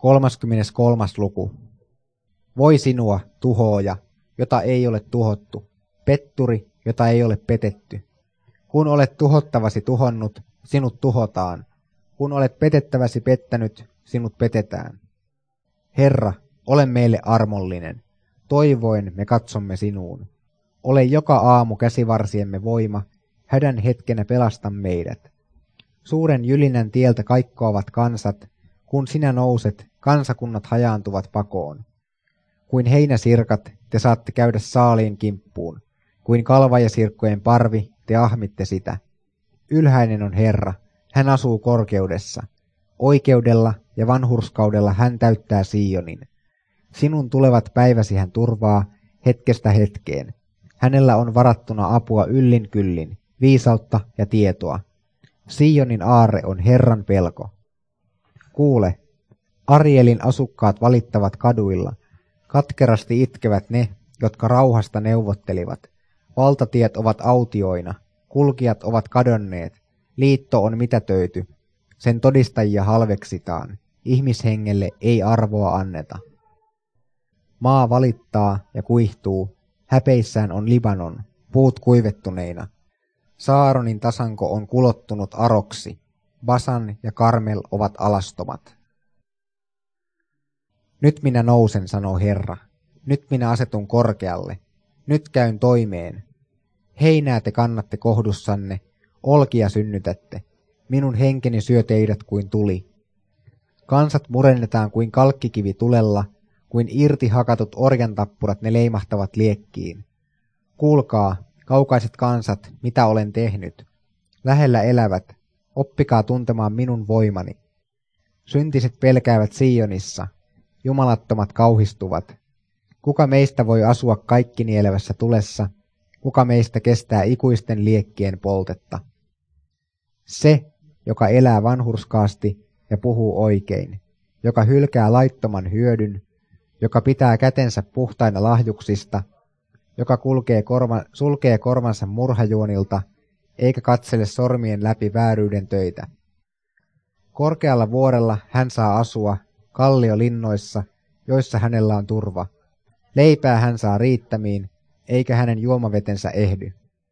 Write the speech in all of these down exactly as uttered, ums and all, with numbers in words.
kolmaskymmeneskolmas luku. Voi sinua, tuhooja, jota ei ole tuhottu, petturi, jota ei ole petetty. Kun olet tuhottavasi tuhonnut, sinut tuhotaan. Kun olet petettäväsi pettänyt, sinut petetään. Herra, ole meille armollinen. Toivoen me katsomme sinuun. Ole joka aamu käsivarsiemme voima, hädän hetkenä pelasta meidät. Suuren jylinän tieltä kaikkoavat kansat, kun sinä nouset, kansakunnat hajaantuvat pakoon. Kuin heinäsirkat te saatte käydä saaliin kimppuun, kuin kalvajasirkkojen parvi te ahmitte sitä. Ylhäinen on Herra, hän asuu korkeudessa. Oikeudella ja vanhurskaudella hän täyttää Sionin. Sinun tulevat päiväsi hän turvaa hetkestä hetkeen. Hänellä on varattuna apua yllin kyllin, viisautta ja tietoa. Sionin aarre on Herran pelko. Kuule, Arielin asukkaat valittavat kaduilla. Katkerasti itkevät ne, jotka rauhasta neuvottelivat. Valtatiet ovat autioina, kulkijat ovat kadonneet, liitto on mitätöity. Sen todistajia halveksitaan, ihmishengelle ei arvoa anneta. Maa valittaa ja kuihtuu, häpeissään on Libanon, puut kuivettuneina. Saaronin tasanko on kulottunut aroksi, Basan ja Karmel ovat alastomat. Nyt minä nousen, sanoo Herra. Nyt minä asetun korkealle. Nyt käyn toimeen. Heinää te kannatte kohdussanne, olkia synnytätte. Minun henkeni syö teidät kuin tuli. Kansat murennetaan kuin kalkkikivi tulella, kuin irti hakatut orjantappurat ne leimahtavat liekkiin. Kuulkaa, kaukaiset kansat, mitä olen tehnyt. Lähellä elävät, oppikaa tuntemaan minun voimani. Syntiset pelkäävät Sionissa, jumalattomat kauhistuvat. Kuka meistä voi asua kaikkinielevässä tulessa, kuka meistä kestää ikuisten liekkien poltetta? Se, joka elää vanhurskaasti ja puhuu oikein, joka hylkää laittoman hyödyn, joka pitää kätensä puhtaina lahjuksista, joka kulkee korva, sulkee korvansa murhajuonilta, eikä katsele sormien läpi vääryyden töitä. Korkealla vuorella hän saa asua, kalliolinnoissa, joissa hänellä on turva. Leipää hän saa riittämiin, eikä hänen juomavetensä ehdy.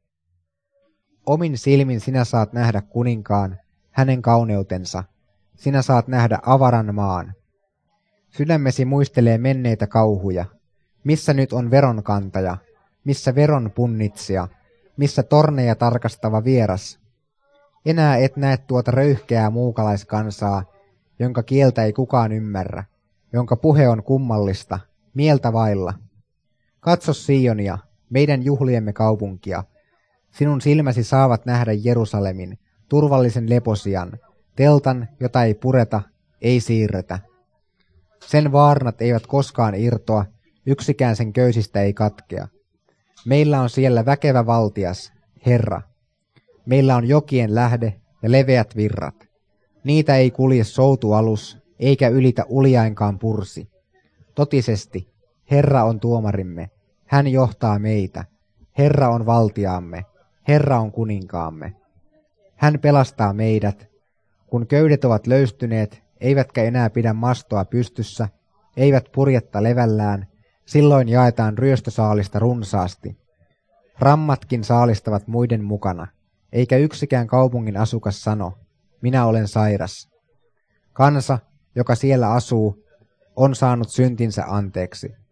Omin silmin sinä saat nähdä kuninkaan, hänen kauneutensa. Sinä saat nähdä avaran maan. Sydämesi muistelee menneitä kauhuja. Missä nyt on veronkantaja? Missä veron punnitsija? Missä torneja tarkastava vieras? Enää et näe tuota röyhkeää muukalaiskansaa, jonka kieltä ei kukaan ymmärrä, jonka puhe on kummallista, mieltä vailla. Katso Sionia, meidän juhliemme kaupunkia. Sinun silmäsi saavat nähdä Jerusalemin, turvallisen leposian, teltan, jota ei pureta, ei siirretä. Sen vaarnat eivät koskaan irtoa, yksikään sen köysistä ei katkea. Meillä on siellä väkevä valtias, Herra. Meillä on jokien lähde ja leveät virrat. Niitä ei kulje soutualus, eikä ylitä uljainkaan pursi. Totisesti, Herra on tuomarimme, hän johtaa meitä. Herra on valtiaamme, Herra on kuninkaamme. Hän pelastaa meidät, kun köydet ovat löystyneet, eivätkä enää pidä mastoa pystyssä, eivät purjetta levällään, silloin jaetaan ryöstösaalista runsaasti. Rammatkin saalistavat muiden mukana, eikä yksikään kaupungin asukas sano, minä olen sairas. Kansa, joka siellä asuu, on saanut syntinsä anteeksi.